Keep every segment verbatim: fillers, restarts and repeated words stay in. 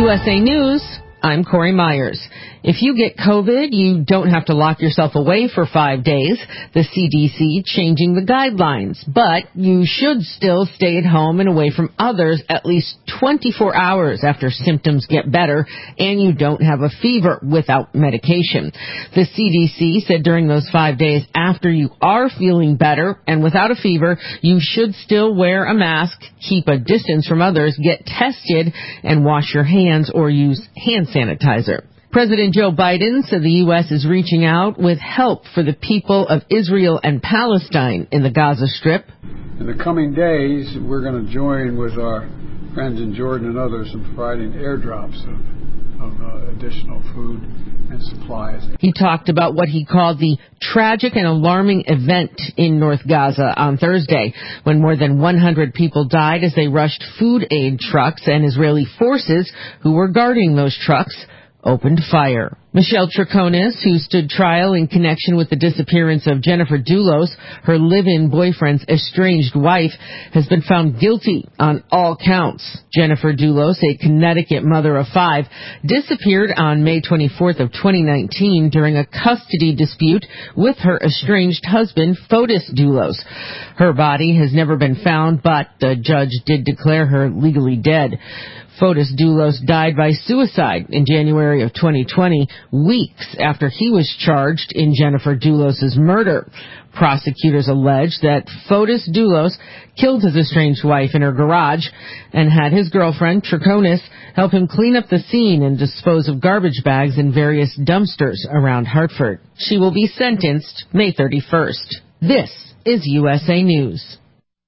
U S A News, I'm Corey Myers. If you get COVID, you don't have to lock yourself away for five days. The C D C changing the guidelines, but you should still stay at home and away from others at least twenty-four hours after symptoms get better and you don't have a fever without medication. The C D C said during those five days after you are feeling better and without a fever, you should still wear a mask, keep a distance from others, get tested, and wash your hands or use hand sanitizer. President Joe Biden said the U S is reaching out with help for the people of Israel and Palestine in the Gaza Strip. In the coming days, we're going to join with our friends in Jordan and others in providing airdrops of, of uh, additional food and supplies. He talked about what he called the tragic and alarming event in North Gaza on Thursday, when more than one hundred people died as they rushed food aid trucks, and Israeli forces who were guarding those trucks opened fire. Michelle Troconis, who stood trial in connection with the disappearance of Jennifer Dulos, her live-in boyfriend's estranged wife, has been found guilty on all counts. Jennifer Dulos, a Connecticut mother of five, disappeared on May twenty-fourth of twenty nineteen during a custody dispute with her estranged husband, Fotis Dulos. Her body has never been found, but the judge did declare her legally dead. Fotis Dulos died by suicide in January of twenty twenty, weeks after he was charged in Jennifer Dulos' murder. Prosecutors allege that Fotis Dulos killed his estranged wife in her garage and had his girlfriend, Troconis, help him clean up the scene and dispose of garbage bags in various dumpsters around Hartford. She will be sentenced May thirty-first. This is U S A News.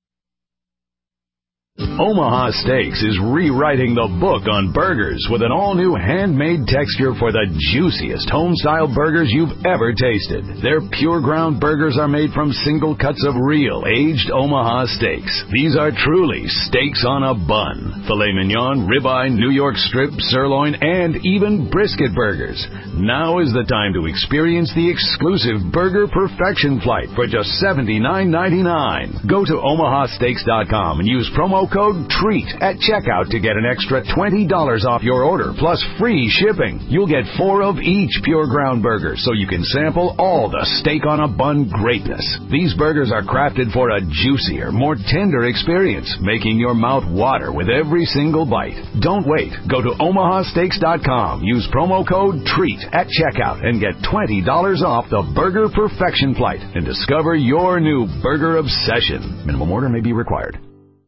Omaha Steaks is rewriting the book on burgers with an all-new handmade texture for the juiciest home-style burgers you've ever tasted. Their pure ground burgers are made from single cuts of real, aged Omaha steaks. These are truly steaks on a bun. Filet mignon, ribeye, New York strip, sirloin, and even brisket burgers. Now is the time to experience the exclusive Burger Perfection Flight for just seventy-nine ninety-nine. Go to omaha steaks dot com and use promo code TREAT at checkout to get an extra twenty dollars off your order, plus free shipping. You'll get four of each pure ground burger, so you can sample all the steak on a bun greatness. These burgers are crafted for a juicier, more tender experience, making your mouth water with every single bite. Don't wait. Go to omaha steaks dot com, use promo code TREAT at checkout, and get twenty dollars off the Burger Perfection Flight and discover your new burger obsession. Minimum order may be required.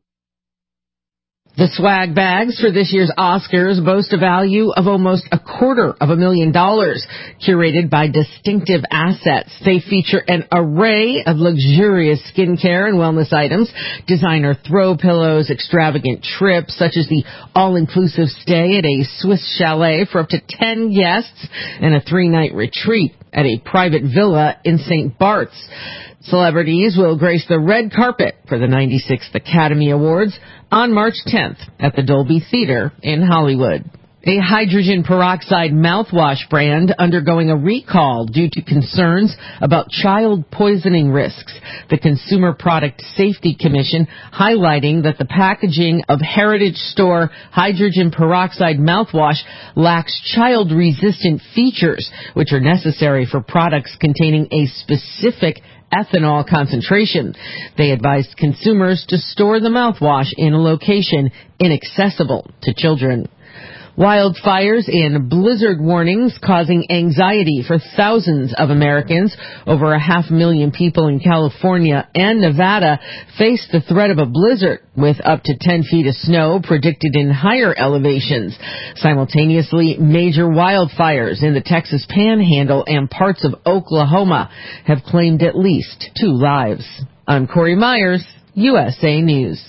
The swag bags for this year's Oscars boast a value of almost a quarter of a million dollars, curated by Distinctive Assets. They feature an array of luxurious skincare and wellness items, designer throw pillows, extravagant trips, such as the all-inclusive stay at a Swiss chalet for up to ten guests, and a three-night retreat at a private villa in Saint Bart's. Celebrities will grace the red carpet for the ninety-sixth Academy Awards on March tenth at the Dolby Theater in Hollywood. A hydrogen peroxide mouthwash brand undergoing a recall due to concerns about child poisoning risks. The Consumer Product Safety Commission highlighting that the packaging of Heritage Store hydrogen peroxide mouthwash lacks child-resistant features, which are necessary for products containing a specific ethanol concentration. They advised consumers to store the mouthwash in a location inaccessible to children. Wildfires and blizzard warnings causing anxiety for thousands of Americans. Over a half million people in California and Nevada face the threat of a blizzard with up to ten feet of snow predicted in higher elevations. Simultaneously, major wildfires in the Texas Panhandle and parts of Oklahoma have claimed at least two lives. I'm Corey Myers, U S A News.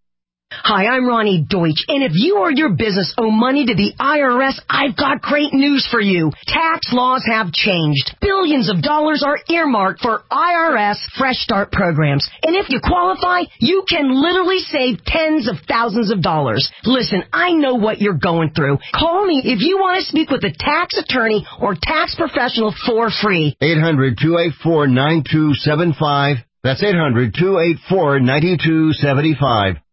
Hi, I'm Ronnie Deutsch, and if you or your business owe money to the I R S, I've got great news for you. Tax laws have changed. Billions of dollars are earmarked for I R S Fresh Start programs, and if you qualify, you can literally save tens of thousands of dollars. Listen, I know what you're going through. Call me if you want to speak with a tax attorney or tax professional for free. eight hundred, two eight four, nine two seven five. That's eight hundred, two eight four, nine two seven five.